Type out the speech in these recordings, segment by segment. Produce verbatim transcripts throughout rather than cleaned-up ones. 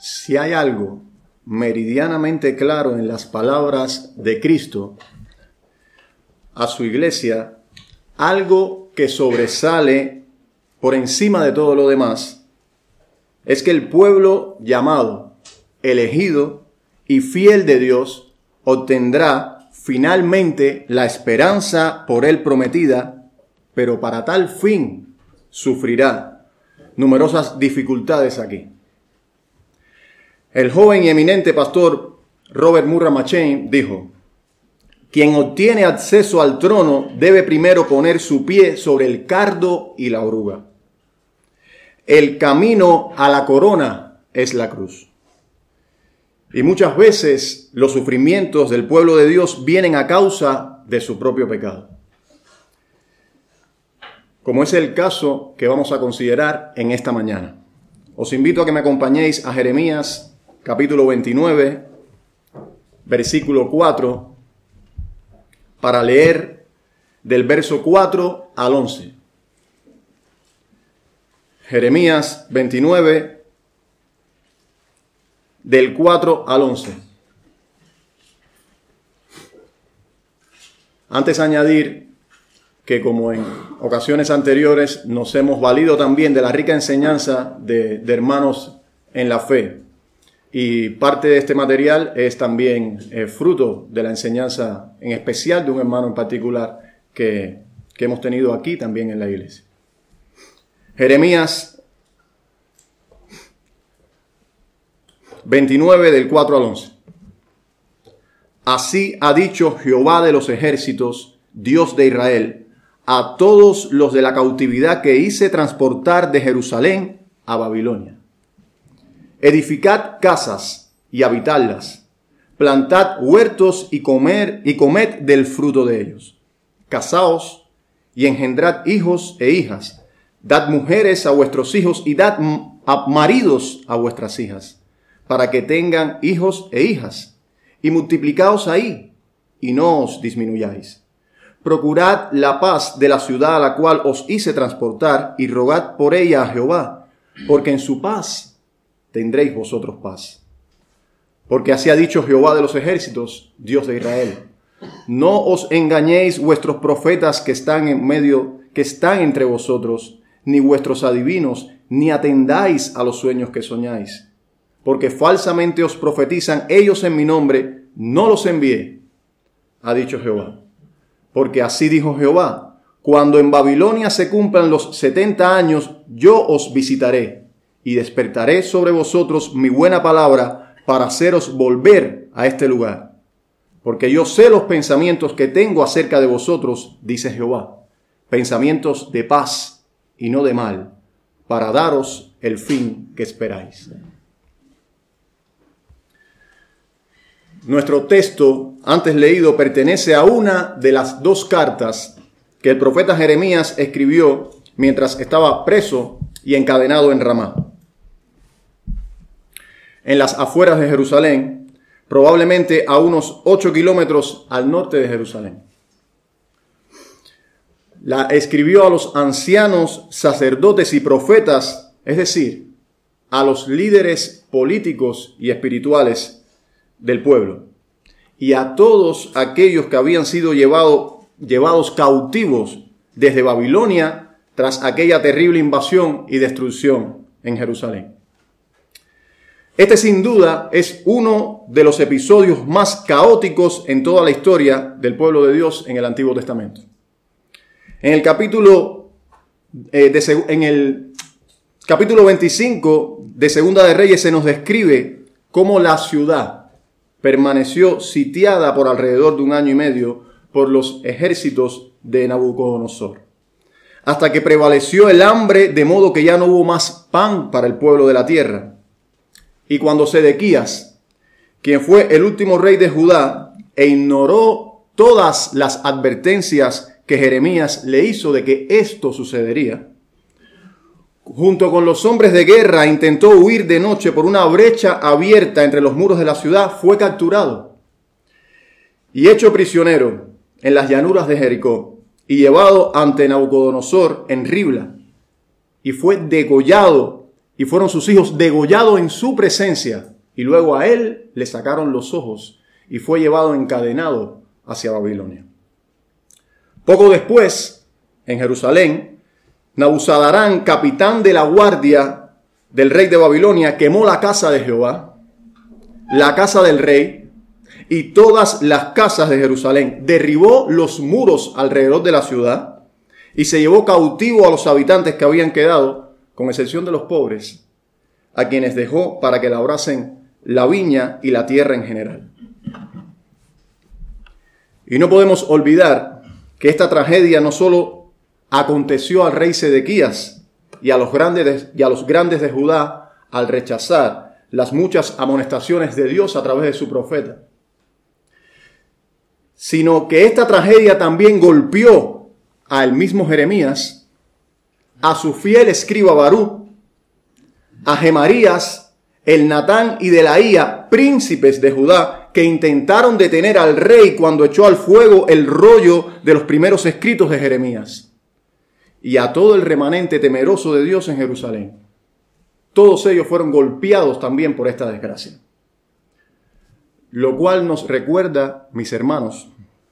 Si hay algo meridianamente claro en las palabras de Cristo a su iglesia, algo que sobresale por encima de todo lo demás, es que el pueblo llamado, elegido y fiel de Dios obtendrá finalmente la esperanza por él prometida, pero para tal fin sufrirá numerosas dificultades aquí. El joven y eminente pastor Robert Murray McCheyne dijo: quien obtiene acceso al trono debe primero poner su pie sobre el cardo y la oruga. El camino a la corona es la cruz. Y muchas veces los sufrimientos del pueblo de Dios vienen a causa de su propio pecado, como es el caso que vamos a considerar en esta mañana. Os invito a que me acompañéis a Jeremías capítulo veintinueve, versículo cuatro, para leer del verso cuatro al once. Jeremías veintinueve, del cuatro al once. Antes añadir que, como en ocasiones anteriores, nos hemos valido también de la rica enseñanza de, de hermanos en la fe. Y parte de este material es también eh, fruto de la enseñanza, en especial de un hermano en particular que, que hemos tenido aquí también en la iglesia. Jeremías veintinueve, del cuatro al once. Así ha dicho Jehová de los ejércitos, Dios de Israel, a todos los de la cautividad que hice transportar de Jerusalén a Babilonia. Edificad casas y habitadlas, plantad huertos y comer y comed del fruto de ellos. Casaos y engendrad hijos e hijas, dad mujeres a vuestros hijos y dad maridos a vuestras hijas, para que tengan hijos e hijas, y multiplicaos ahí, y no os disminuyáis. Procurad la paz de la ciudad a la cual os hice transportar, y rogad por ella a Jehová, porque en su paz tendréis vosotros paz. Porque así ha dicho Jehová de los ejércitos, Dios de Israel: no os engañéis vuestros profetas que están en medio, que están entre vosotros, ni vuestros adivinos, ni atendáis a los sueños que soñáis. Porque falsamente os profetizan ellos en mi nombre, no los envié, ha dicho Jehová. Porque así dijo Jehová: cuando en Babilonia se cumplan los setenta años, yo os visitaré, y despertaré sobre vosotros mi buena palabra para haceros volver a este lugar. Porque yo sé los pensamientos que tengo acerca de vosotros, dice Jehová, pensamientos de paz y no de mal, para daros el fin que esperáis. Nuestro texto, antes leído, pertenece a una de las dos cartas que el profeta Jeremías escribió mientras estaba preso y encadenado en Ramá, en las afueras de Jerusalén, probablemente a unos ocho kilómetros al norte de Jerusalén. La escribió a los ancianos, sacerdotes y profetas, es decir, a los líderes políticos y espirituales del pueblo, y a todos aquellos que habían sido llevado, llevados cautivos desde Babilonia tras aquella terrible invasión y destrucción en Jerusalén. Este sin duda es uno de los episodios más caóticos en toda la historia del pueblo de Dios en el Antiguo Testamento. En el capítulo, eh, de, en el capítulo veinticinco de Segunda de Reyes se nos describe cómo la ciudad permaneció sitiada por alrededor de un año y medio por los ejércitos de Nabucodonosor, hasta que prevaleció el hambre, de modo que ya no hubo más pan para el pueblo de la tierra. Y cuando Sedequías, quien fue el último rey de Judá, e ignoró todas las advertencias que Jeremías le hizo de que esto sucedería, junto con los hombres de guerra intentó huir de noche por una brecha abierta entre los muros de la ciudad, fue capturado y hecho prisionero en las llanuras de Jericó y llevado ante Nabucodonosor en Ribla, y fue degollado y fueron sus hijos degollados en su presencia, y luego a él le sacaron los ojos y fue llevado encadenado hacia Babilonia. Poco después, en Jerusalén, Nabuzaradán, capitán de la guardia del rey de Babilonia, quemó la casa de Jehová, la casa del rey y todas las casas de Jerusalén. Derribó los muros alrededor de la ciudad y se llevó cautivo a los habitantes que habían quedado, con excepción de los pobres, a quienes dejó para que labrasen la viña y la tierra en general. Y no podemos olvidar que esta tragedia no solo aconteció al rey Sedequías y a los grandes de, y a los grandes de Judá al rechazar las muchas amonestaciones de Dios a través de su profeta, sino que esta tragedia también golpeó al mismo Jeremías, a su fiel escriba Barú, a Gemarías, el Natán y Delaía, príncipes de Judá, que intentaron detener al rey cuando echó al fuego el rollo de los primeros escritos de Jeremías, y a todo el remanente temeroso de Dios en Jerusalén. Todos ellos fueron golpeados también por esta desgracia. Lo cual nos recuerda, mis hermanos,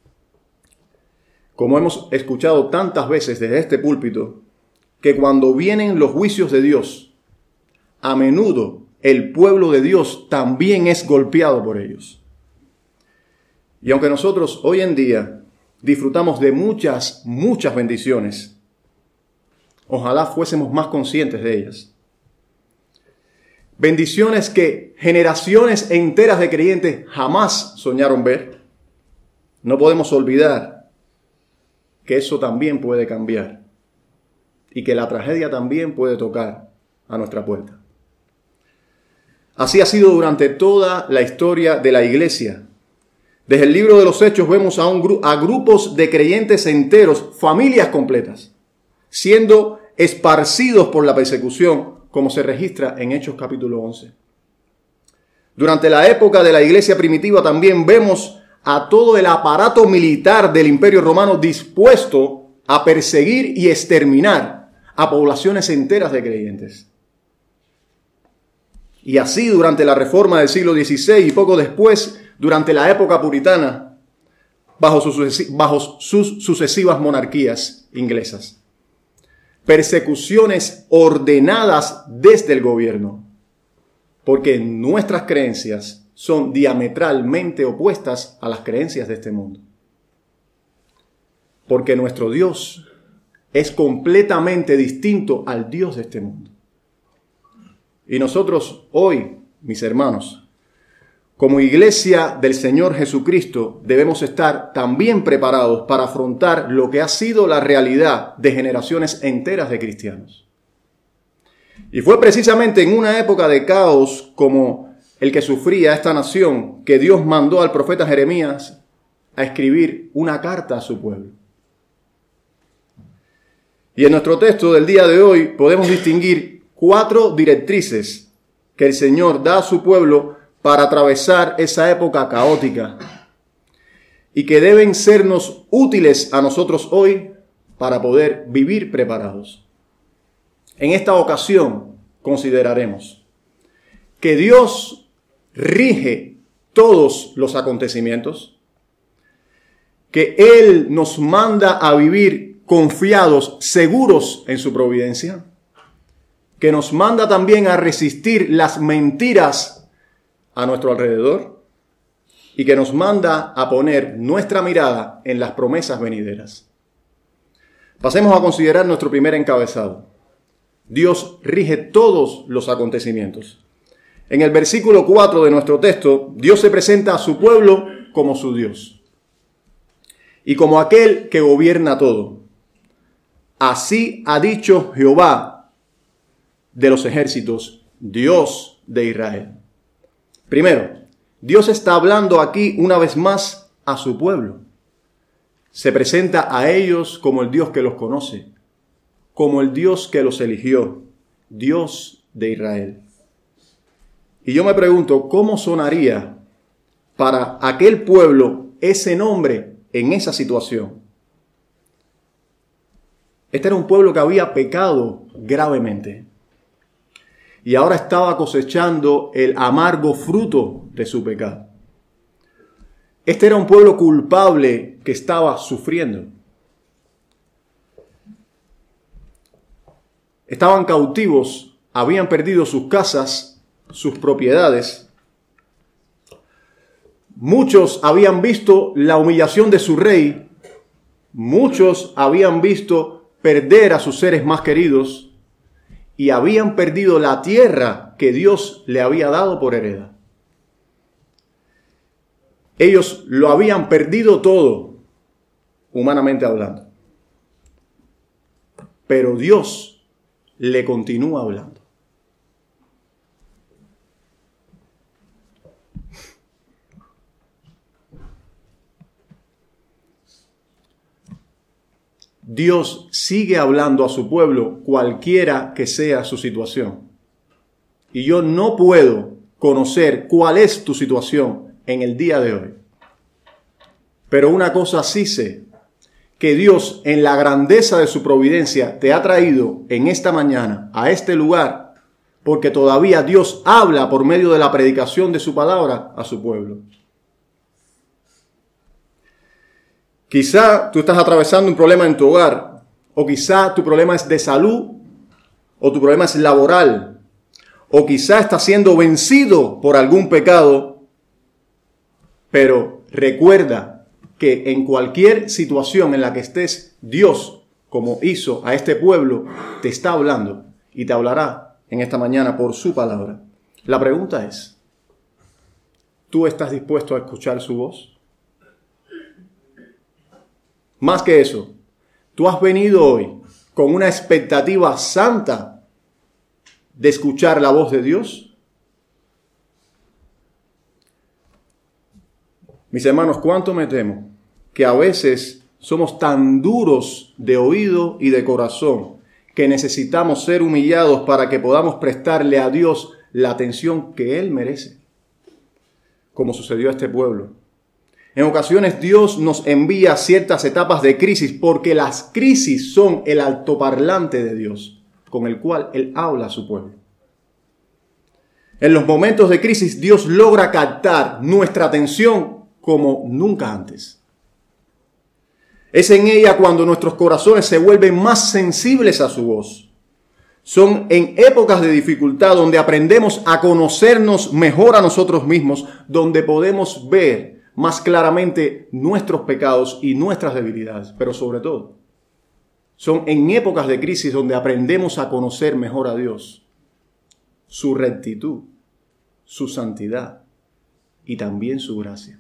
como hemos escuchado tantas veces desde este púlpito, que cuando vienen los juicios de Dios, a menudo el pueblo de Dios también es golpeado por ellos. Y aunque nosotros hoy en día disfrutamos de muchas, muchas bendiciones, ojalá fuésemos más conscientes de ellas. Bendiciones que generaciones enteras de creyentes jamás soñaron ver. No podemos olvidar que eso también puede cambiar y que la tragedia también puede tocar a nuestra puerta. Así ha sido durante toda la historia de la iglesia. Desde el libro de los Hechos vemos a, un, a grupos de creyentes enteros, familias completas, siendo esparcidos por la persecución, como se registra en Hechos capítulo once. Durante la época de la iglesia primitiva también vemos a todo el aparato militar del Imperio Romano dispuesto a perseguir y exterminar a poblaciones enteras de creyentes. Y así durante la Reforma del siglo dieciséis y poco después, durante la época puritana, bajo sus, bajo sus sucesivas monarquías inglesas. Persecuciones ordenadas desde el gobierno, porque nuestras creencias son diametralmente opuestas a las creencias de este mundo. Porque nuestro Dios es completamente distinto al Dios de este mundo. Y nosotros hoy, mis hermanos, como iglesia del Señor Jesucristo, debemos estar también preparados para afrontar lo que ha sido la realidad de generaciones enteras de cristianos. Y fue precisamente en una época de caos como el que sufría esta nación que Dios mandó al profeta Jeremías a escribir una carta a su pueblo. Y en nuestro texto del día de hoy podemos distinguir cuatro directrices que el Señor da a su pueblo para atravesar esa época caótica y que deben sernos útiles a nosotros hoy para poder vivir preparados. En esta ocasión consideraremos que Dios rige todos los acontecimientos, que Él nos manda a vivir confiados, seguros en su providencia, que nos manda también a resistir las mentiras a nuestro alrededor y que nos manda a poner nuestra mirada en las promesas venideras. Pasemos a considerar nuestro primer encabezado. Dios rige todos los acontecimientos. En el versículo cuatro de nuestro texto, Dios se presenta a su pueblo como su Dios y como aquel que gobierna todo. Así ha dicho Jehová de los ejércitos, Dios de Israel. Primero, Dios está hablando aquí una vez más a su pueblo. Se presenta a ellos como el Dios que los conoce, como el Dios que los eligió, Dios de Israel. Y yo me pregunto, ¿cómo sonaría para aquel pueblo ese nombre en esa situación? Este era un pueblo que había pecado gravemente. y ahora estaba cosechando el amargo fruto de su pecado. Este era un pueblo culpable que estaba sufriendo. Estaban cautivos, habían perdido sus casas, sus propiedades. Muchos habían visto la humillación de su rey. Muchos habían visto perder a sus seres más queridos y habían perdido la tierra que Dios le había dado por heredad. Ellos lo habían perdido todo, humanamente hablando. Pero Dios le continúa hablando. Dios sigue hablando a su pueblo, cualquiera que sea su situación. Y yo no puedo conocer cuál es tu situación en el día de hoy. Pero una cosa sí sé, que Dios en la grandeza de su providencia te ha traído en esta mañana a este lugar, porque todavía Dios habla por medio de la predicación de su palabra a su pueblo. Quizá tú estás atravesando un problema en tu hogar, o quizá tu problema es de salud, o tu problema es laboral, o quizá estás siendo vencido por algún pecado, pero recuerda que en cualquier situación en la que estés, Dios, como hizo a este pueblo, te está hablando y te hablará en esta mañana por su palabra. La pregunta es, ¿tú estás dispuesto a escuchar su voz? Más que eso, tú has venido hoy con una expectativa santa de escuchar la voz de Dios. Mis hermanos, cuánto me temo que a veces somos tan duros de oído y de corazón que necesitamos ser humillados para que podamos prestarle a Dios la atención que Él merece, como sucedió a este pueblo. En ocasiones Dios nos envía ciertas etapas de crisis porque las crisis son el altoparlante de Dios con el cual Él habla a su pueblo. En los momentos de crisis Dios logra captar nuestra atención como nunca antes. Es en ella cuando nuestros corazones se vuelven más sensibles a su voz. Son en épocas de dificultad donde aprendemos a conocernos mejor a nosotros mismos, donde podemos ver más claramente nuestros pecados y nuestras debilidades, pero sobre todo, son en épocas de crisis donde aprendemos a conocer mejor a Dios, su rectitud, su santidad y también su gracia.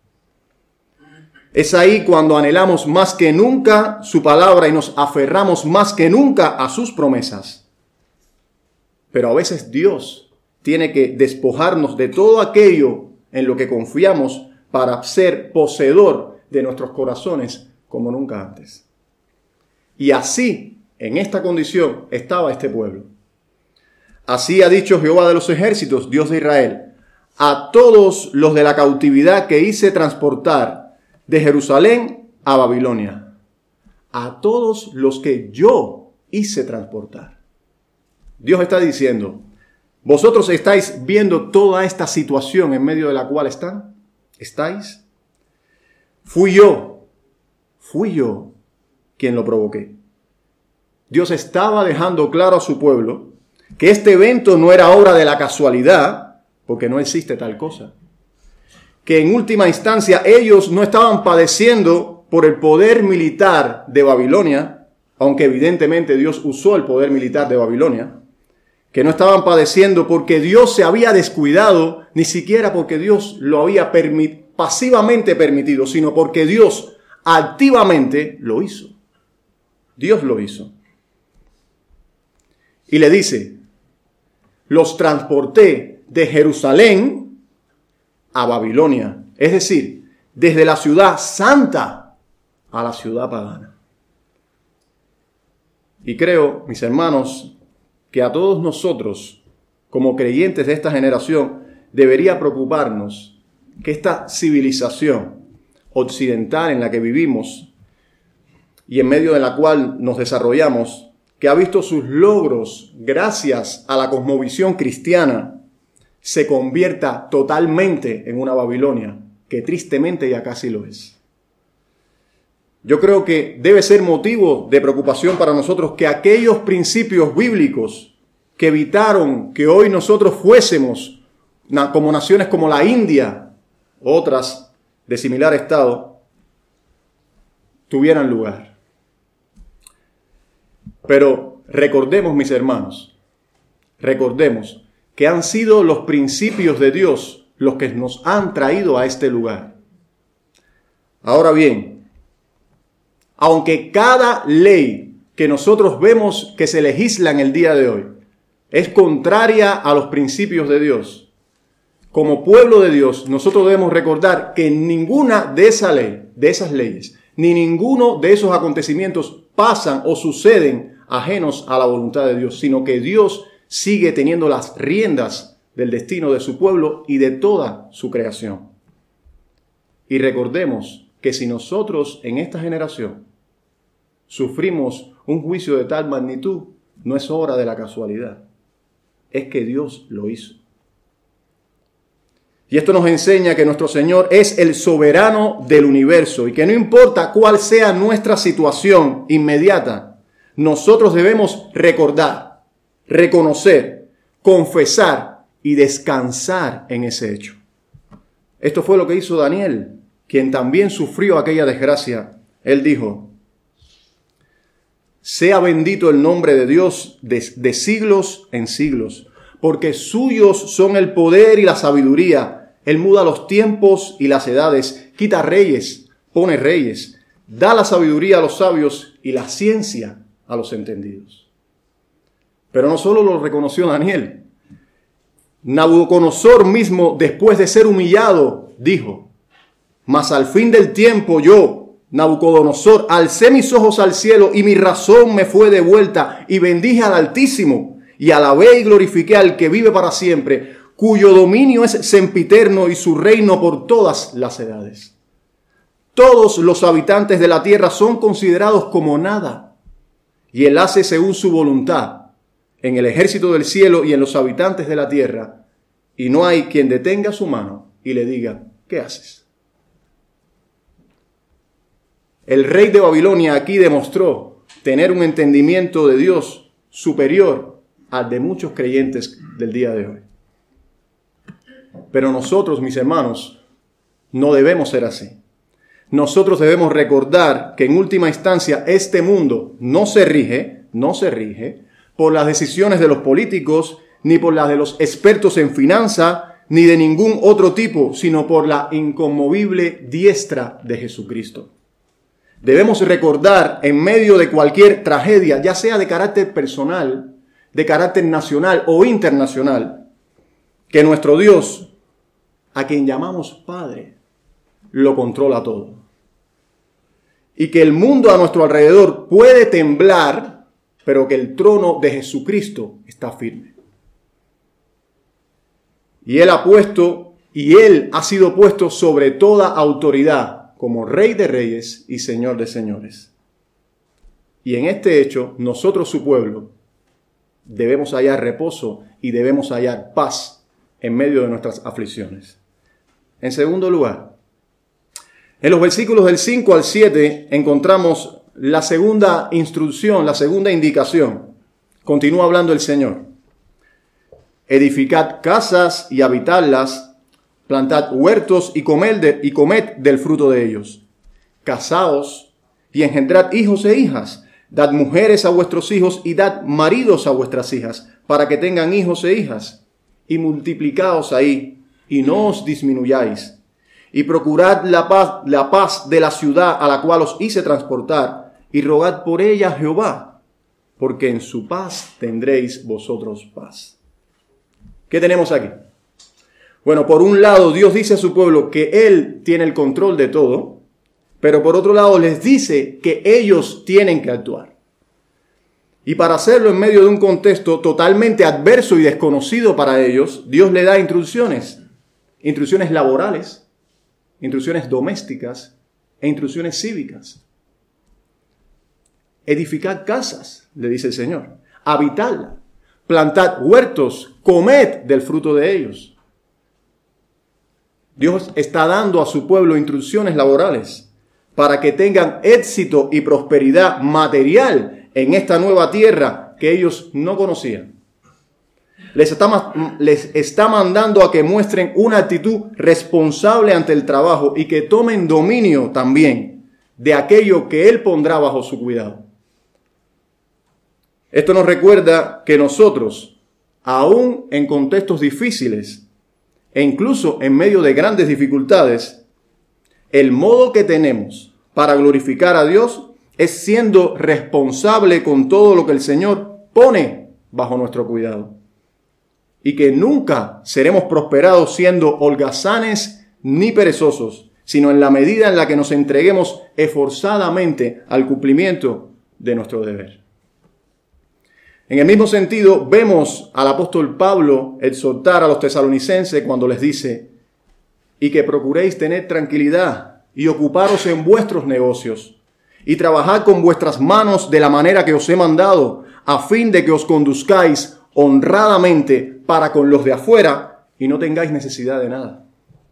Es ahí cuando anhelamos más que nunca su palabra y nos aferramos más que nunca a sus promesas. Pero a veces Dios tiene que despojarnos de todo aquello en lo que confiamos para ser poseedor de nuestros corazones como nunca antes. Y así, en esta condición, estaba este pueblo. Así ha dicho Jehová de los ejércitos, Dios de Israel, a todos los de la cautividad que hice transportar de Jerusalén a Babilonia. A todos los que yo hice transportar. Dios está diciendo, vosotros estáis viendo toda esta situación en medio de la cual están. ¿Estáis? Fui yo, fui yo quien lo provoqué. Dios estaba dejando claro a su pueblo que este evento no era obra de la casualidad, porque no existe tal cosa. Que en última instancia ellos no estaban padeciendo por el poder militar de Babilonia, aunque evidentemente Dios usó el poder militar de Babilonia, que no estaban padeciendo porque Dios se había descuidado, ni siquiera porque Dios lo había permit- pasivamente permitido, sino porque Dios activamente lo hizo. Dios lo hizo. Y le dice, los transporté de Jerusalén a Babilonia, es decir, desde la ciudad santa a la ciudad pagana. Y creo, mis hermanos, que a todos nosotros, como creyentes de esta generación, debería preocuparnos que esta civilización occidental en la que vivimos y en medio de la cual nos desarrollamos, que ha visto sus logros gracias a la cosmovisión cristiana, se convierta totalmente en una Babilonia, que tristemente ya casi lo es. Yo creo que debe ser motivo de preocupación para nosotros que aquellos principios bíblicos que evitaron que hoy nosotros fuésemos como naciones como la India, otras de similar estado, tuvieran lugar. Pero recordemos, mis hermanos, recordemos que han sido los principios de Dios los que nos han traído a este lugar. Ahora bien, aunque cada ley que nosotros vemos que se legisla en el día de hoy es contraria a los principios de Dios, como pueblo de Dios, nosotros debemos recordar que ninguna de esa ley, de esas leyes, ni ninguno de esos acontecimientos pasan o suceden ajenos a la voluntad de Dios, sino que Dios sigue teniendo las riendas del destino de su pueblo y de toda su creación. Y recordemos que si nosotros en esta generación sufrimos un juicio de tal magnitud, no es obra de la casualidad, es que Dios lo hizo. Y esto nos enseña que nuestro Señor es el soberano del universo y que no importa cuál sea nuestra situación inmediata, nosotros debemos recordar, reconocer, confesar y descansar en ese hecho. Esto fue lo que hizo Daniel, quien también sufrió aquella desgracia. Él dijo: sea bendito el nombre de Dios de, de siglos en siglos, porque suyos son el poder y la sabiduría. Él muda los tiempos y las edades, quita reyes, pone reyes, da la sabiduría a los sabios y la ciencia a los entendidos. Pero no solo lo reconoció Daniel. Nabucodonosor mismo, después de ser humillado, dijo: mas al fin del tiempo yo, Nabucodonosor, alcé mis ojos al cielo y mi razón me fue devuelta y bendije al Altísimo y alabé y glorifiqué al que vive para siempre, cuyo dominio es sempiterno y su reino por todas las edades. Todos los habitantes de la tierra son considerados como nada, y él hace según su voluntad en el ejército del cielo y en los habitantes de la tierra, y no hay quien detenga su mano y le diga: ¿qué haces? El rey de Babilonia aquí demostró tener un entendimiento de Dios superior al de muchos creyentes del día de hoy. Pero nosotros, mis hermanos, no debemos ser así. Nosotros debemos recordar que en última instancia este mundo no se rige, no se rige por las decisiones de los políticos, ni por las de los expertos en finanza, ni de ningún otro tipo, sino por la inconmovible diestra de Jesucristo. Debemos recordar en medio de cualquier tragedia, ya sea de carácter personal, de carácter nacional o internacional, que nuestro Dios, a quien llamamos Padre, lo controla todo. Y que el mundo a nuestro alrededor puede temblar, pero que el trono de Jesucristo está firme. Y Él ha puesto, y Él ha sido puesto sobre toda autoridad, como Rey de Reyes y Señor de Señores. Y en este hecho, nosotros, su pueblo, debemos hallar reposo y debemos hallar paz en medio de nuestras aflicciones. En segundo lugar, en los versículos del cinco al siete encontramos la segunda instrucción, la segunda indicación. Continúa hablando el Señor. Edificad casas y habitadlas, plantad huertos y comed, de, y comed del fruto de ellos. Casaos y engendrad hijos e hijas. Dad mujeres a vuestros hijos y dad maridos a vuestras hijas, para que tengan hijos e hijas. Y multiplicaos ahí, y no os disminuyáis. Y procurad la paz, la paz de la ciudad a la cual os hice transportar, y rogad por ella a Jehová, porque en su paz tendréis vosotros paz. ¿Qué tenemos aquí? Bueno, por un lado Dios dice a su pueblo que Él tiene el control de todo, pero por otro lado les dice que ellos tienen que actuar. Y para hacerlo en medio de un contexto totalmente adverso y desconocido para ellos, Dios le da instrucciones, instrucciones laborales, instrucciones domésticas e instrucciones cívicas. Edificad casas. le dice el Señor. Habitadla, plantad huertos, comed del fruto de ellos. Dios está dando a su pueblo instrucciones laborales para que tengan éxito y prosperidad material en esta nueva tierra que ellos no conocían. Les está, les está mandando a que muestren una actitud responsable ante el trabajo y que tomen dominio también de aquello que Él pondrá bajo su cuidado. Esto nos recuerda que nosotros, aún en contextos difíciles e incluso en medio de grandes dificultades, el modo que tenemos para glorificar a Dios es siendo responsable con todo lo que el Señor pone bajo nuestro cuidado. Y que nunca seremos prosperados siendo holgazanes ni perezosos, sino en la medida en la que nos entreguemos esforzadamente al cumplimiento de nuestro deber. En el mismo sentido, vemos al apóstol Pablo exhortar a los tesalonicenses cuando les dice: y que procuréis tener tranquilidad y ocuparos en vuestros negocios y trabajad con vuestras manos de la manera que os he mandado, a fin de que os conduzcáis honradamente para con los de afuera y no tengáis necesidad de nada.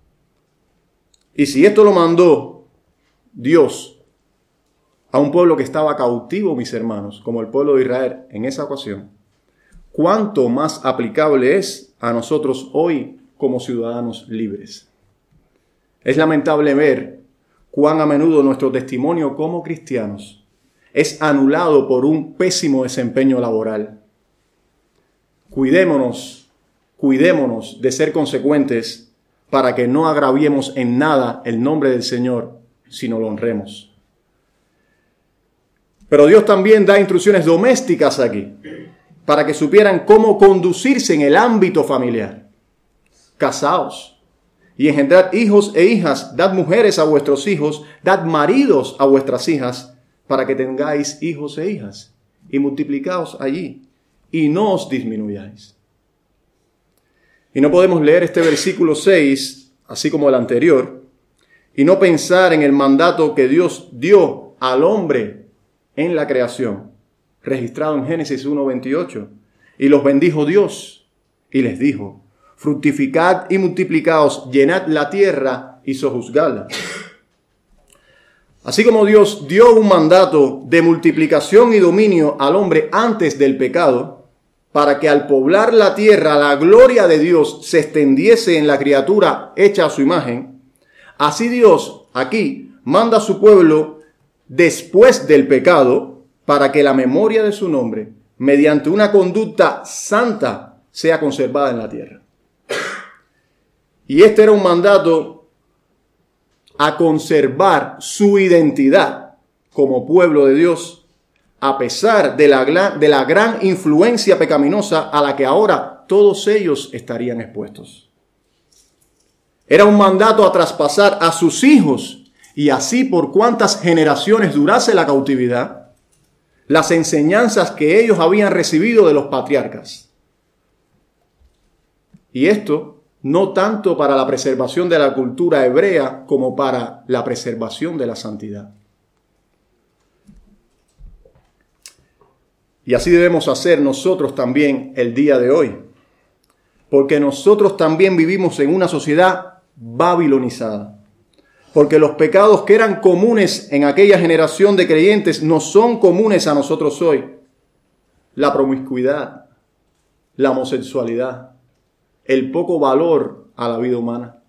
Y si esto lo mandó Dios a un pueblo que estaba cautivo, mis hermanos, como el pueblo de Israel en esa ocasión, ¿cuánto más aplicable es a nosotros hoy como ciudadanos libres? Es lamentable ver cuán a menudo nuestro testimonio como cristianos es anulado por un pésimo desempeño laboral. Cuidémonos, cuidémonos de ser consecuentes para que no agraviemos en nada el nombre del Señor, sino lo honremos. Pero Dios también da instrucciones domésticas aquí, para que supieran cómo conducirse en el ámbito familiar. Casaos y engendrad hijos e hijas, dad mujeres a vuestros hijos, dad maridos a vuestras hijas, para que tengáis hijos e hijas, y multiplicaos allí, y no os disminuyáis. Y no podemos leer este versículo seis, así como el anterior, y no pensar en el mandato que Dios dio al hombre en la creación, registrado en Génesis uno veintiocho. Y los bendijo Dios y les dijo: fructificad y multiplicaos, llenad la tierra y sojuzgadla. Así como Dios dio un mandato de multiplicación y dominio al hombre antes del pecado, para que al poblar la tierra la gloria de Dios se extendiese en la criatura hecha a su imagen, así Dios aquí manda a su pueblo después del pecado, para que la memoria de su nombre, mediante una conducta santa, sea conservada en la tierra. Y este era un mandato a conservar su identidad como pueblo de Dios, a pesar de la, de la gran influencia pecaminosa a la que ahora todos ellos estarían expuestos. Era un mandato a traspasar a sus hijos, y así por cuantas generaciones durase la cautividad, las enseñanzas que ellos habían recibido de los patriarcas. Y esto no tanto para la preservación de la cultura hebrea como para la preservación de la santidad. Y así debemos hacer nosotros también el día de hoy, porque nosotros también vivimos en una sociedad babilonizada. Porque los pecados que eran comunes en aquella generación de creyentes no son comunes a nosotros hoy. La promiscuidad, la homosexualidad, el poco valor a la vida humana.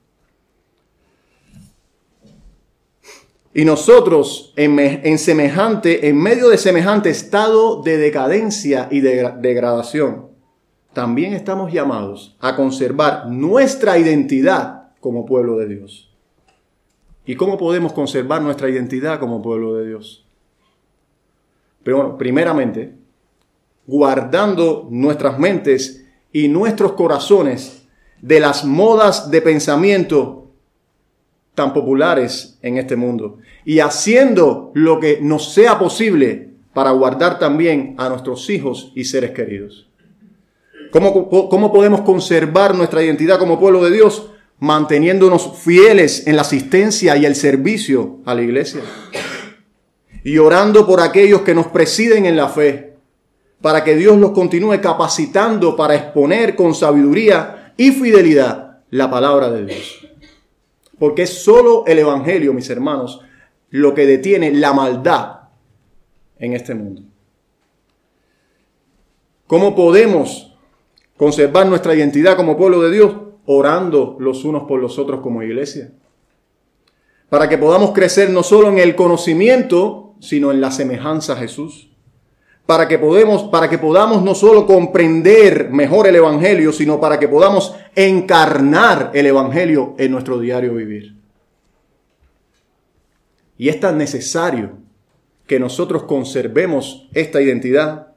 Y nosotros, en, en, semejante, en medio de semejante estado de decadencia y de degradación, también estamos llamados a conservar nuestra identidad como pueblo de Dios. ¿Y cómo podemos conservar nuestra identidad como pueblo de Dios? Pero bueno, primeramente, guardando nuestras mentes y nuestros corazones de las modas de pensamiento tan populares en este mundo, y haciendo lo que nos sea posible para guardar también a nuestros hijos y seres queridos. ¿Cómo, cómo podemos conservar nuestra identidad como pueblo de Dios? Manteniéndonos fieles en la asistencia y el servicio a la iglesia. Y orando por aquellos que nos presiden en la fe, para que Dios los continúe capacitando para exponer con sabiduría y fidelidad la palabra de Dios. Porque es solo el Evangelio, mis hermanos, lo que detiene la maldad en este mundo. ¿Cómo podemos conservar nuestra identidad como pueblo de Dios? Orando los unos por los otros como iglesia. Para que podamos crecer no solo en el conocimiento, sino en la semejanza a Jesús. Para que, podemos, para que podamos no solo comprender mejor el Evangelio, sino para que podamos encarnar el Evangelio en nuestro diario vivir. Y es tan necesario que nosotros conservemos esta identidad,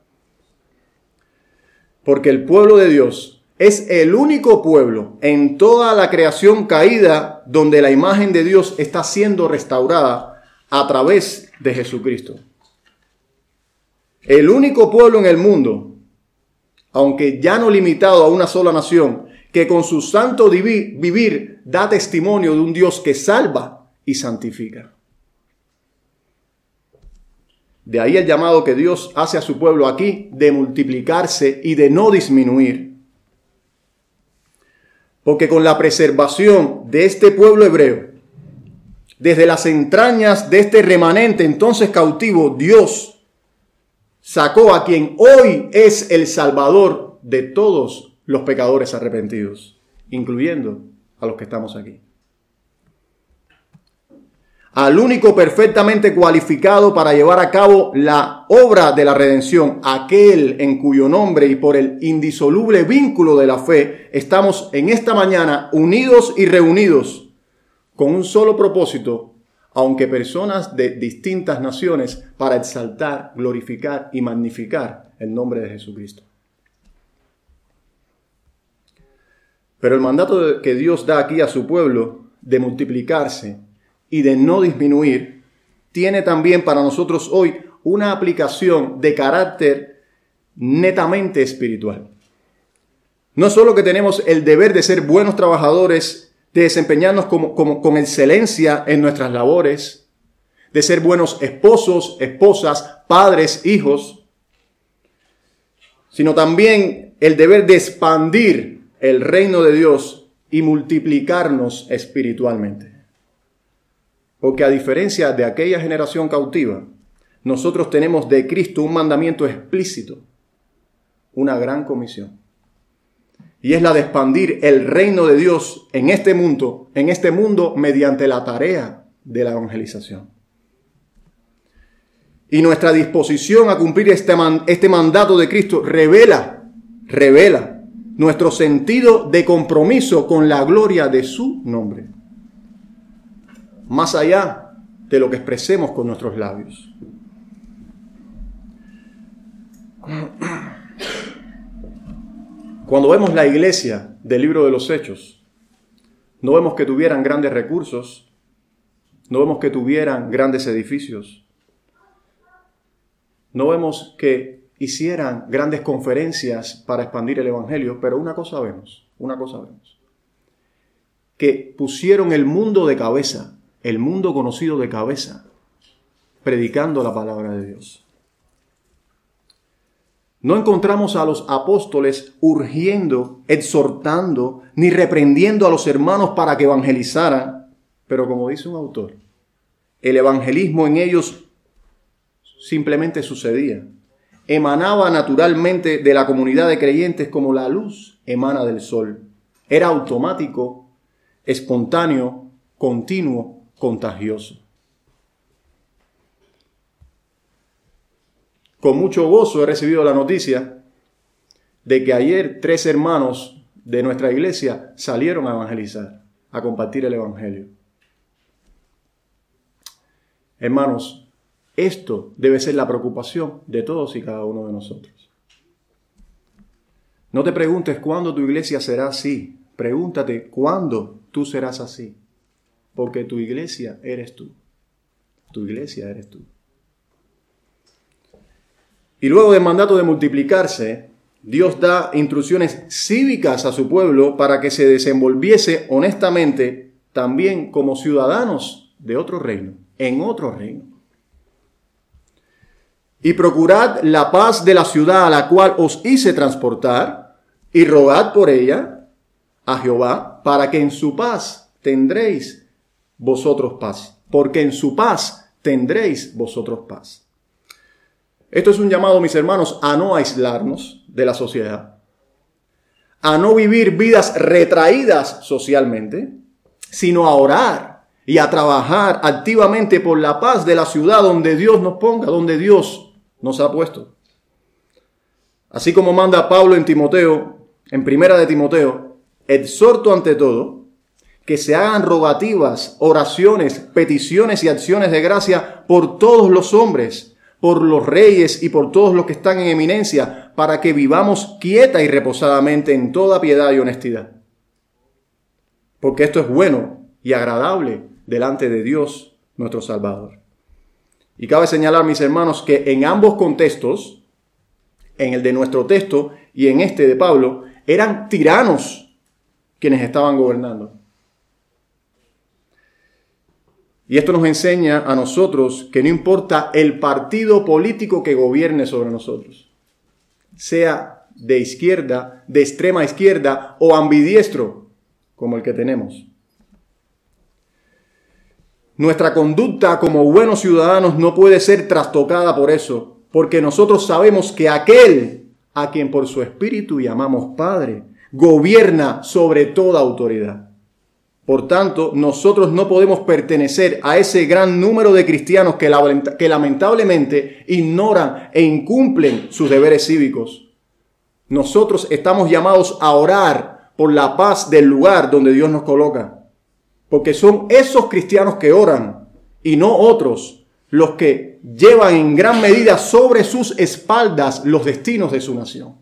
porque el pueblo de Dios es el único pueblo en toda la creación caída donde la imagen de Dios está siendo restaurada a través de Jesucristo. El único pueblo en el mundo, aunque ya no limitado a una sola nación, que con su santo vivir da testimonio de un Dios que salva y santifica. De ahí el llamado que Dios hace a su pueblo aquí de multiplicarse y de no disminuir. Porque con la preservación de este pueblo hebreo, desde las entrañas de este remanente entonces cautivo, Dios sacó a quien hoy es el Salvador de todos los pecadores arrepentidos, incluyendo a los que estamos aquí. Al único perfectamente cualificado para llevar a cabo la obra de la redención, aquel en cuyo nombre y por el indisoluble vínculo de la fe estamos en esta mañana unidos y reunidos con un solo propósito, aunque personas de distintas naciones, para exaltar, glorificar y magnificar el nombre de Jesucristo. Pero el mandato que Dios da aquí a su pueblo de multiplicarse y de no disminuir, tiene también para nosotros hoy una aplicación de carácter netamente espiritual. No solo que tenemos el deber de ser buenos trabajadores, de desempeñarnos como, como, con excelencia en nuestras labores, de ser buenos esposos, esposas, padres, hijos, sino también el deber de expandir el reino de Dios y multiplicarnos espiritualmente. Porque a diferencia de aquella generación cautiva, nosotros tenemos de Cristo un mandamiento explícito, una gran comisión. Y es la de expandir el reino de Dios en este mundo, en este mundo mediante la tarea de la evangelización. Y nuestra disposición a cumplir este, man, este mandato de Cristo revela, revela nuestro sentido de compromiso con la gloria de su nombre. Más allá de lo que expresemos con nuestros labios. Cuando vemos la iglesia del libro de los Hechos, no vemos que tuvieran grandes recursos, no vemos que tuvieran grandes edificios, no vemos que hicieran grandes conferencias para expandir el evangelio, pero una cosa vemos, una cosa vemos, que pusieron el mundo de cabeza, el mundo conocido de cabeza, predicando la palabra de Dios. No encontramos a los apóstoles urgiendo, exhortando, ni reprendiendo a los hermanos para que evangelizaran. Pero como dice un autor, el evangelismo en ellos simplemente sucedía. Emanaba naturalmente de la comunidad de creyentes como la luz emana del sol. Era automático, espontáneo, continuo, contagioso. Con mucho gozo he recibido la noticia de que ayer tres hermanos de nuestra iglesia salieron a evangelizar, a compartir el evangelio. Hermanos, esto debe ser la preocupación de todos y cada uno de nosotros. No te preguntes cuándo tu iglesia será así. Pregúntate cuándo tú serás así. Porque tu iglesia eres tú. Tu iglesia eres tú. Y luego del mandato de multiplicarse, Dios da instrucciones cívicas a su pueblo para que se desenvolviese honestamente también como ciudadanos de otro reino, en otro reino. y procurad la paz de la ciudad a la cual os hice transportar, y rogad por ella a Jehová, para que en su paz tendréis vosotros paz, porque en su paz tendréis vosotros paz. Esto es un llamado, mis hermanos, a no aislarnos de la sociedad, a no vivir vidas retraídas socialmente, sino a orar y a trabajar activamente por la paz de la ciudad donde Dios nos ponga, donde Dios nos ha puesto. Así como manda Pablo en Timoteo, en Primera de Timoteo, exhorto ante todo que se hagan rogativas, oraciones, peticiones y acciones de gracia por todos los hombres, por los reyes y por todos los que están en eminencia, para que vivamos quieta y reposadamente en toda piedad y honestidad. Porque esto es bueno y agradable delante de Dios, nuestro Salvador. Y cabe señalar, mis hermanos, que en ambos contextos, en el de nuestro texto y en este de Pablo, eran tiranos quienes estaban gobernando. Y esto nos enseña a nosotros que no importa el partido político que gobierne sobre nosotros, sea de izquierda, de extrema izquierda o ambidiestro, como el que tenemos. Nuestra conducta como buenos ciudadanos no puede ser trastocada por eso, porque nosotros sabemos que aquel a quien por su espíritu llamamos Padre, gobierna sobre toda autoridad. Por tanto, nosotros no podemos pertenecer a ese gran número de cristianos que, que lamentablemente ignoran e incumplen sus deberes cívicos. Nosotros estamos llamados a orar por la paz del lugar donde Dios nos coloca, porque son esos cristianos que oran y no otros los que llevan en gran medida sobre sus espaldas los destinos de su nación.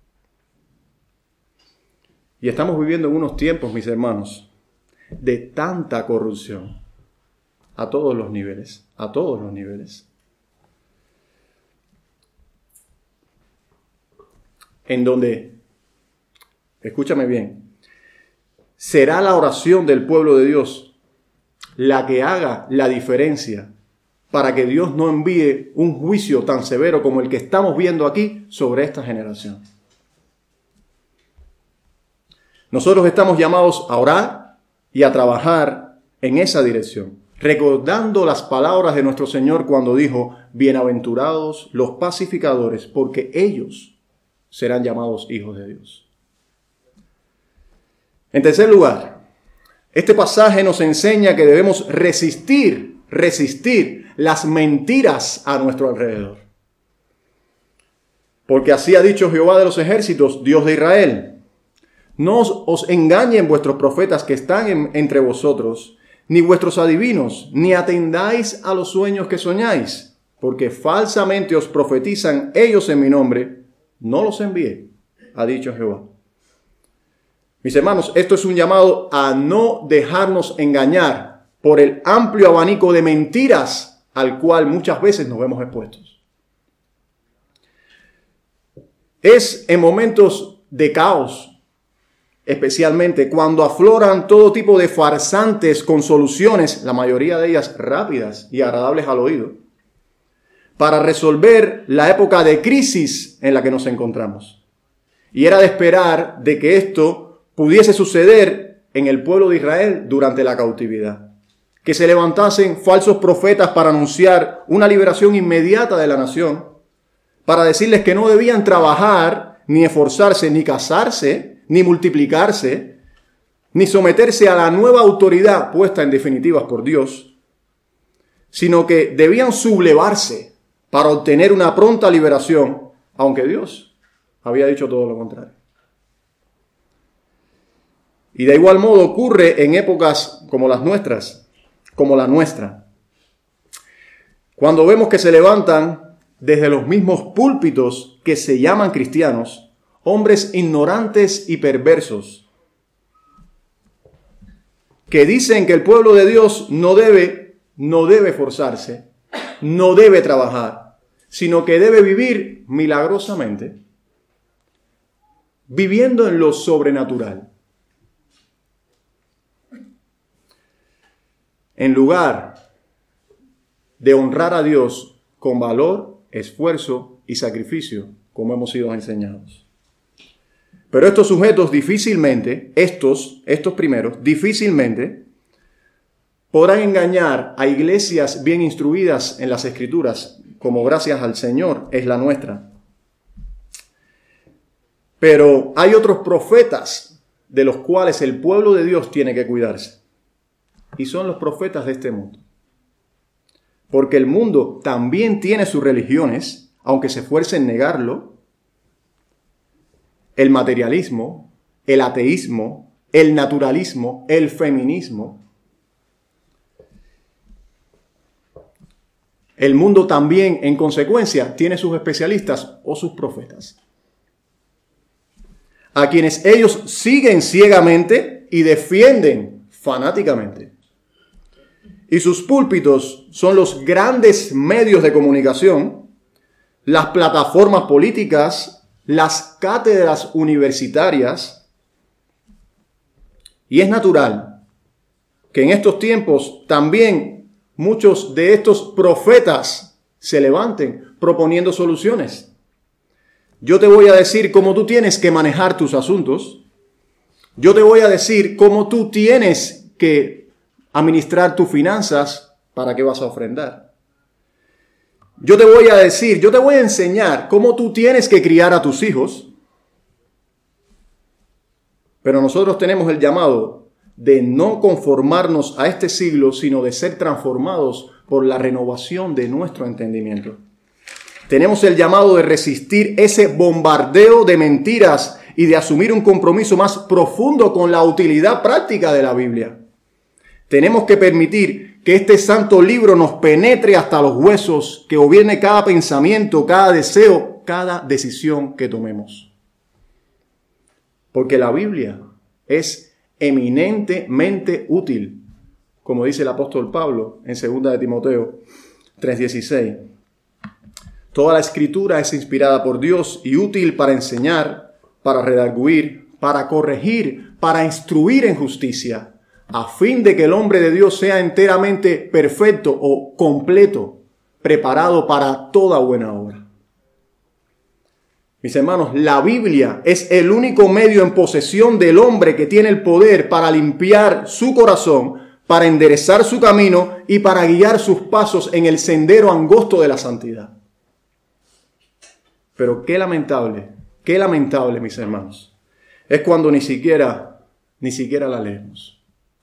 Y estamos viviendo en unos tiempos, mis hermanos, de tanta corrupción a todos los niveles, a todos los niveles. En donde, escúchame bien, será la oración del pueblo de Dios la que haga la diferencia para que Dios no envíe un juicio tan severo como el que estamos viendo aquí sobre esta generación. Nosotros estamos llamados a orar y a trabajar en esa dirección, recordando las palabras de nuestro Señor cuando dijo: bienaventurados los pacificadores, porque ellos serán llamados hijos de Dios. En tercer lugar, este pasaje nos enseña que debemos resistir, resistir las mentiras a nuestro alrededor. Porque así ha dicho Jehová de los ejércitos, Dios de Israel: no os, os engañen vuestros profetas que están en, entre vosotros, ni vuestros adivinos, ni atendáis a los sueños que soñáis, porque falsamente os profetizan ellos en mi nombre, no los envié, ha dicho Jehová. Mis hermanos, esto es un llamado a no dejarnos engañar por el amplio abanico de mentiras al cual muchas veces nos vemos expuestos. Es en momentos de caos, especialmente cuando afloran todo tipo de farsantes con soluciones, la mayoría de ellas rápidas y agradables al oído, para resolver la época de crisis en la que nos encontramos. Y era de esperar de que esto pudiese suceder en el pueblo de Israel durante la cautividad. Que se levantasen falsos profetas para anunciar una liberación inmediata de la nación, para decirles que no debían trabajar, ni esforzarse, ni casarse, ni multiplicarse, ni someterse a la nueva autoridad puesta en definitivas por Dios, sino que debían sublevarse para obtener una pronta liberación, aunque Dios había dicho todo lo contrario. Y de igual modo ocurre en épocas como las nuestras, como la nuestra, cuando vemos que se levantan desde los mismos púlpitos que se llaman cristianos, hombres ignorantes y perversos, que dicen que el pueblo de Dios no debe, no debe forzarse, no debe trabajar, sino que debe vivir milagrosamente, viviendo en lo sobrenatural. En lugar de honrar a Dios con valor esfuerzo y sacrificio, como hemos sido enseñados. Pero estos sujetos difícilmente, estos, estos primeros, difícilmente podrán engañar a iglesias bien instruidas en las Escrituras, como gracias al Señor es la nuestra. Pero hay otros profetas de los cuales el pueblo de Dios tiene que cuidarse. Y son los profetas de este mundo. Porque el mundo también tiene sus religiones, aunque se esfuerce en negarlo. El materialismo, el ateísmo, el naturalismo, el feminismo. El mundo también, en consecuencia, tiene sus especialistas o sus profetas, a quienes ellos siguen ciegamente y defienden fanáticamente. Y sus púlpitos son los grandes medios de comunicación, las plataformas políticas, las cátedras universitarias. Y es natural que en estos tiempos también muchos de estos profetas se levanten proponiendo soluciones. Yo te voy a decir cómo tú tienes que manejar tus asuntos. Yo te voy a decir cómo tú tienes que administrar tus finanzas, para qué vas a ofrendar. Yo te voy a decir, yo te voy a enseñar cómo tú tienes que criar a tus hijos. Pero nosotros tenemos el llamado de no conformarnos a este siglo, sino de ser transformados por la renovación de nuestro entendimiento. Tenemos el llamado de resistir ese bombardeo de mentiras y de asumir un compromiso más profundo con la utilidad práctica de la Biblia. Tenemos que permitir que este santo libro nos penetre hasta los huesos, que gobierne cada pensamiento, cada deseo, cada decisión que tomemos. Porque la Biblia es eminentemente útil, como dice el apóstol Pablo en segunda de Timoteo tres dieciséis. Toda la Escritura es inspirada por Dios y útil para enseñar, para redarguir, para corregir, para instruir en justicia, a fin de que el hombre de Dios sea enteramente perfecto o completo, preparado para toda buena obra. Mis hermanos, la Biblia es el único medio en posesión del hombre que tiene el poder para limpiar su corazón, para enderezar su camino y para guiar sus pasos en el sendero angosto de la santidad. Pero qué lamentable, qué lamentable, mis hermanos, es cuando ni siquiera, ni siquiera la leemos.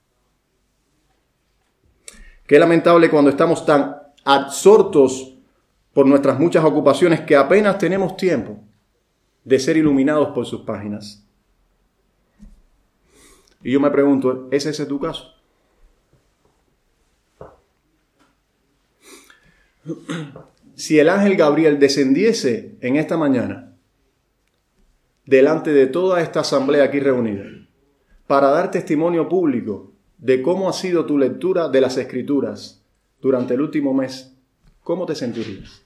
Qué lamentable cuando estamos tan absortos por nuestras muchas ocupaciones que apenas tenemos tiempo de ser iluminados por sus páginas. Y yo me pregunto, ¿es ese tu caso? Si el ángel Gabriel descendiese en esta mañana delante de toda esta asamblea aquí reunida para dar testimonio público de cómo ha sido tu lectura de las Escrituras durante el último mes, ¿cómo te sentirías?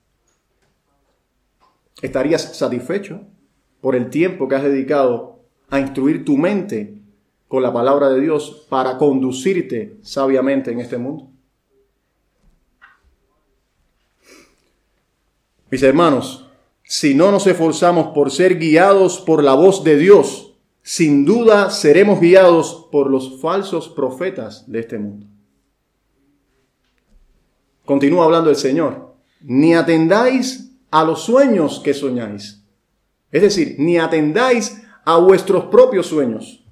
¿Estarías satisfecho por el tiempo que has dedicado a instruir tu mente con la palabra de Dios para conducirte sabiamente en este mundo? Mis hermanos, si no nos esforzamos por ser guiados por la voz de Dios, sin duda seremos guiados por los falsos profetas de este mundo. Continúa hablando el Señor. Ni atendáis a los sueños que soñáis. Es decir, ni atendáis a vuestros propios sueños.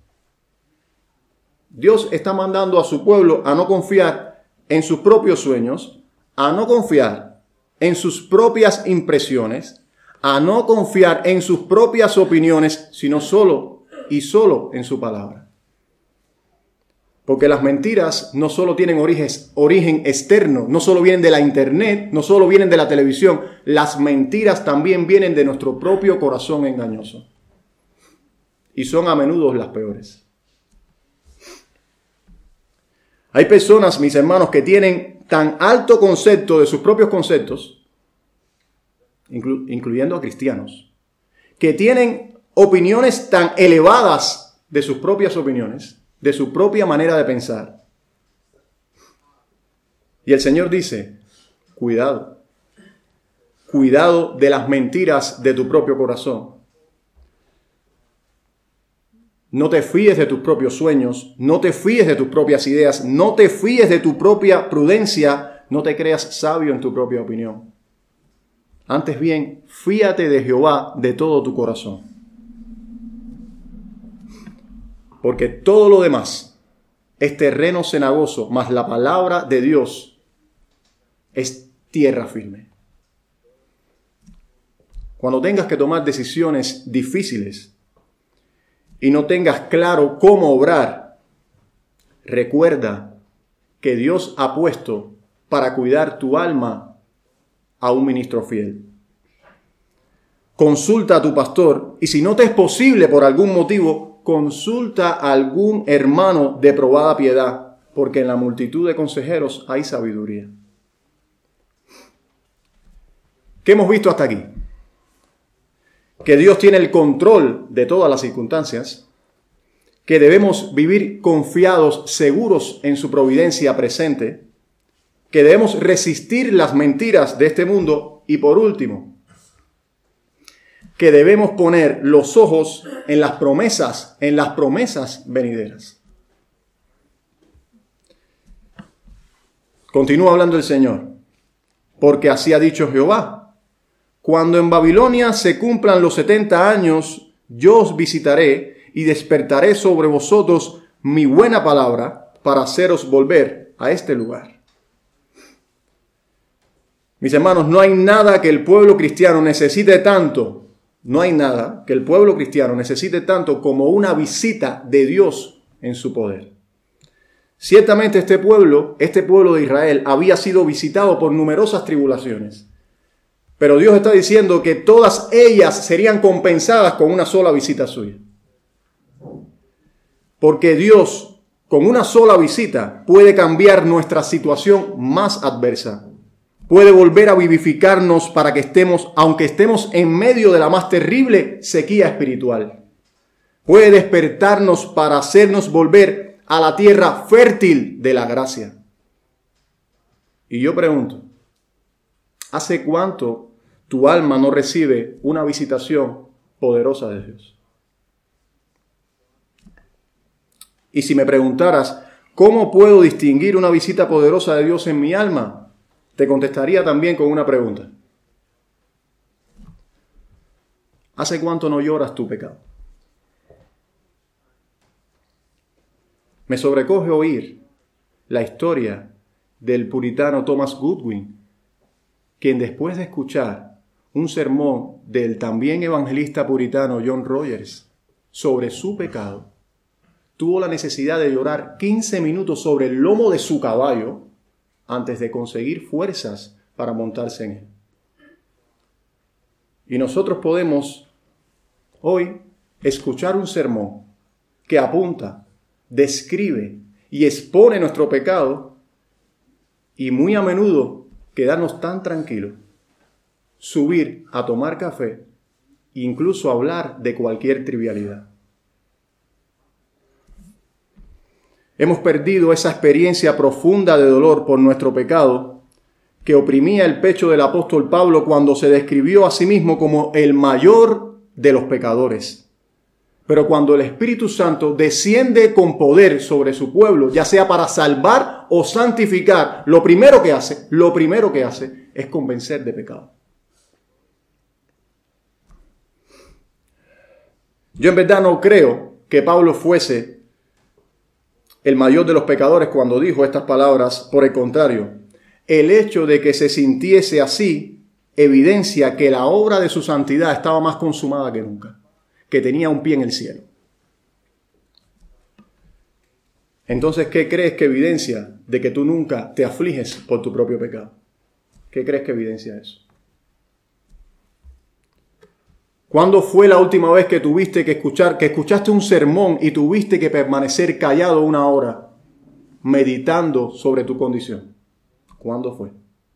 Dios está mandando a su pueblo a no confiar en sus propios sueños, a no confiar en sus propias impresiones, a no confiar en sus propias opiniones, sino solo y solo en su palabra. Porque las mentiras no solo tienen origen, origen externo, no solo vienen de la internet, no solo vienen de la televisión, las mentiras también vienen de nuestro propio corazón engañoso. Y son a menudo las peores. Hay personas, mis hermanos, que tienen tan alto concepto de sus propios conceptos, inclu- incluyendo a cristianos, que tienen opiniones tan elevadas de sus propias opiniones, de su propia manera de pensar. Y el Señor dice, cuidado, cuidado de las mentiras de tu propio corazón. No te fíes de tus propios sueños, no te fíes de tus propias ideas, no te fíes de tu propia prudencia, no te creas sabio en tu propia opinión. Antes bien, fíate de Jehová de todo tu corazón. Porque todo lo demás es terreno cenagoso, mas la palabra de Dios es tierra firme. Cuando tengas que tomar decisiones difíciles y no tengas claro cómo obrar, recuerda que Dios ha puesto para cuidar tu alma a un ministro fiel. Consulta a tu pastor y si no te es posible por algún motivo, consulta a algún hermano de probada piedad, porque en la multitud de consejeros hay sabiduría. ¿Qué hemos visto hasta aquí? Que Dios tiene el control de todas las circunstancias, que debemos vivir confiados, seguros en su providencia presente, que debemos resistir las mentiras de este mundo y por último, que debemos poner los ojos en las promesas, en las promesas venideras. Continúa hablando el Señor, porque así ha dicho Jehová: cuando en Babilonia se cumplan los setenta años, yo os visitaré y despertaré sobre vosotros mi buena palabra para haceros volver a este lugar. Mis hermanos, no hay nada que el pueblo cristiano necesite tanto, no hay nada que el pueblo cristiano necesite tanto como una visita de Dios en su poder. Ciertamente este pueblo, este pueblo de Israel, había sido visitado por numerosas tribulaciones. Pero Dios está diciendo que todas ellas serían compensadas con una sola visita suya. Porque Dios, con una sola visita, puede cambiar nuestra situación más adversa. Puede volver a vivificarnos para que estemos, aunque estemos en medio de la más terrible sequía espiritual. Puede despertarnos para hacernos volver a la tierra fértil de la gracia. Y yo pregunto, ¿hace cuánto tu alma no recibe una visitación poderosa de Dios? Y si me preguntaras, ¿cómo puedo distinguir una visita poderosa de Dios en mi alma? Te contestaría también con una pregunta. ¿Hace cuánto no lloras tu pecado? Me sobrecoge oír la historia del puritano Thomas Goodwin, quien después de escuchar un sermón del también evangelista puritano John Rogers sobre su pecado, tuvo la necesidad de llorar quince minutos sobre el lomo de su caballo antes de conseguir fuerzas para montarse en él. Y nosotros podemos hoy escuchar un sermón que apunta, describe y expone nuestro pecado y muy a menudo quedarnos tan tranquilos, subir a tomar café e incluso hablar de cualquier trivialidad. Hemos perdido esa experiencia profunda de dolor por nuestro pecado que oprimía el pecho del apóstol Pablo cuando se describió a sí mismo como el mayor de los pecadores. Pero cuando el Espíritu Santo desciende con poder sobre su pueblo, ya sea para salvar o santificar, lo primero que hace, lo primero que hace es convencer de pecado. Yo en verdad no creo que Pablo fuese el mayor de los pecadores cuando dijo estas palabras. Por el contrario, el hecho de que se sintiese así evidencia que la obra de su santidad estaba más consumada que nunca, que tenía un pie en el cielo. Entonces, ¿qué crees que evidencia de que tú nunca te afliges por tu propio pecado? ¿Qué crees que evidencia eso? ¿Cuándo fue la última vez que tuviste que escuchar, que escuchaste un sermón y tuviste que permanecer callado una hora meditando sobre tu condición? ¿Cuándo fue?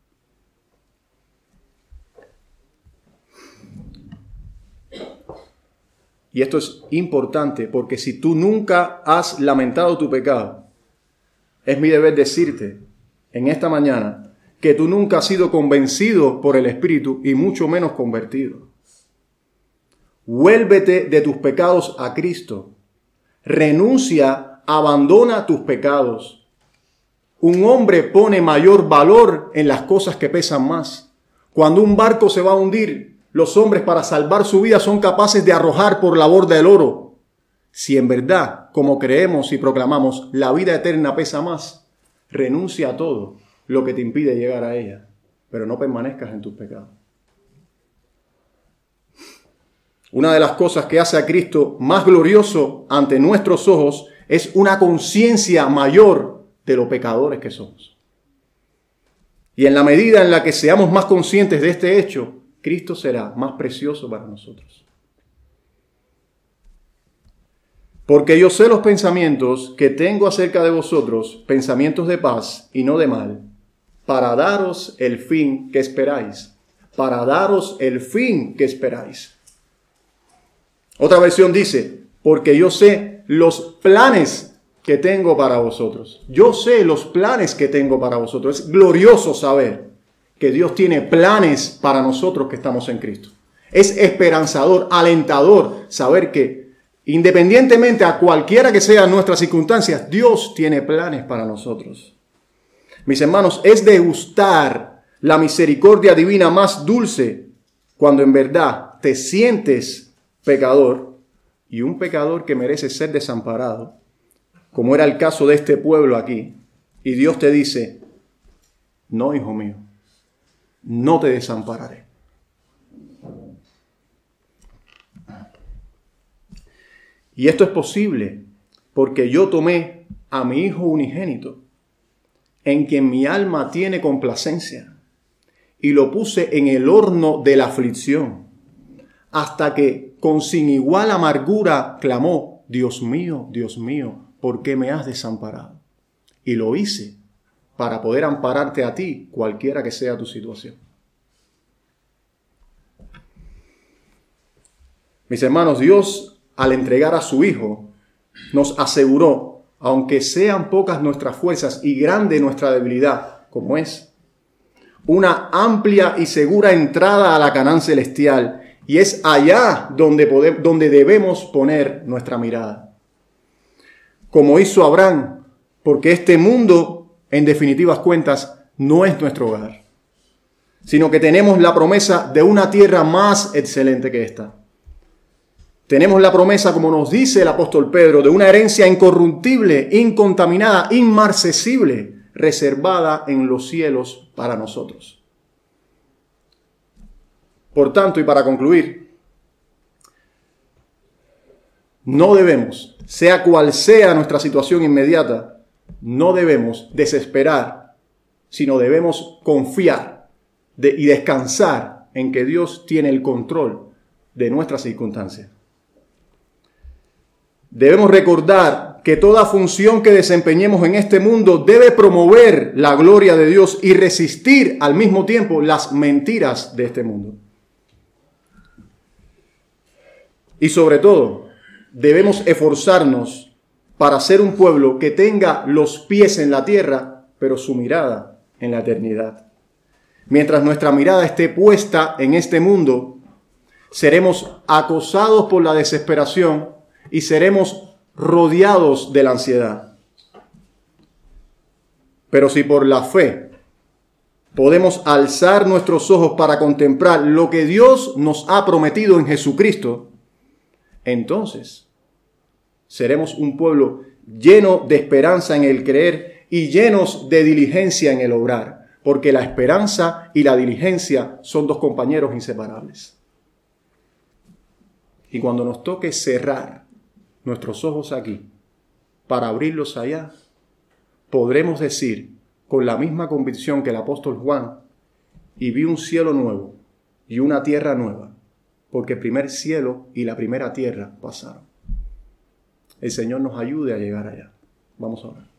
Y esto es importante porque si tú nunca has lamentado tu pecado, es mi deber decirte en esta mañana que tú nunca has sido convencido por el Espíritu y mucho menos convertido. Vuélvete de tus pecados a Cristo. Renuncia, abandona tus pecados. Un hombre pone mayor valor en las cosas que pesan más. Cuando un barco se va a hundir, los hombres para salvar su vida son capaces de arrojar por la borda el oro. Si en verdad, como creemos y proclamamos, la vida eterna pesa más, renuncia a todo lo que te impide llegar a ella, pero no permanezcas en tus pecados. Una de las cosas que hace a Cristo más glorioso ante nuestros ojos es una conciencia mayor de lo pecadores que somos. Y en la medida en la que seamos más conscientes de este hecho, Cristo será más precioso para nosotros. Porque yo sé los pensamientos que tengo acerca de vosotros, pensamientos de paz y no de mal, para daros el fin que esperáis. Para daros el fin que esperáis. Otra versión dice, porque yo sé los planes que tengo para vosotros. Yo sé los planes que tengo para vosotros. Es glorioso saber que Dios tiene planes para nosotros que estamos en Cristo. Es esperanzador, alentador saber que independientemente a cualquiera que sean nuestras circunstancias, Dios tiene planes para nosotros. Mis hermanos, es de gustar la misericordia divina más dulce cuando en verdad te sientes pecador y un pecador que merece ser desamparado, como era el caso de este pueblo aquí. Y Dios te dice, no, hijo mío, no te desampararé. Y esto es posible porque yo tomé a mi Hijo unigénito, en quien mi alma tiene complacencia, y lo puse en el horno de la aflicción, hasta que con sin igual amargura clamó, Dios mío, Dios mío, ¿por qué me has desamparado? Y lo hice para poder ampararte a ti, cualquiera que sea tu situación. Mis hermanos, Dios, al entregar a su Hijo, nos aseguró, aunque sean pocas nuestras fuerzas y grande nuestra debilidad, como es, una amplia y segura entrada a la Canaán celestial. Y es allá donde, podemos, donde debemos poner nuestra mirada. Como hizo Abraham, porque este mundo, en definitivas cuentas, no es nuestro hogar, sino que tenemos la promesa de una tierra más excelente que esta. Tenemos la promesa, como nos dice el apóstol Pedro, de una herencia incorruptible, incontaminada, inmarcesible, reservada en los cielos para nosotros. Por tanto, y para concluir, no debemos, sea cual sea nuestra situación inmediata, no debemos desesperar, sino debemos confiar de, y descansar en que Dios tiene el control de nuestras circunstancias. Debemos recordar que toda función que desempeñemos en este mundo debe promover la gloria de Dios y resistir al mismo tiempo las mentiras de este mundo. Y sobre todo, debemos esforzarnos para ser un pueblo que tenga los pies en la tierra, pero su mirada en la eternidad. Mientras nuestra mirada esté puesta en este mundo, seremos acosados por la desesperación y seremos rodeados de la ansiedad. Pero si por la fe podemos alzar nuestros ojos para contemplar lo que Dios nos ha prometido en Jesucristo, entonces seremos un pueblo lleno de esperanza en el creer y llenos de diligencia en el obrar, porque la esperanza y la diligencia son dos compañeros inseparables. Y cuando nos toque cerrar nuestros ojos aquí para abrirlos allá, podremos decir con la misma convicción que el apóstol Juan, y vi un cielo nuevo y una tierra nueva, porque el primer cielo y la primera tierra pasaron. El Señor nos ayude a llegar allá. Vamos a orar.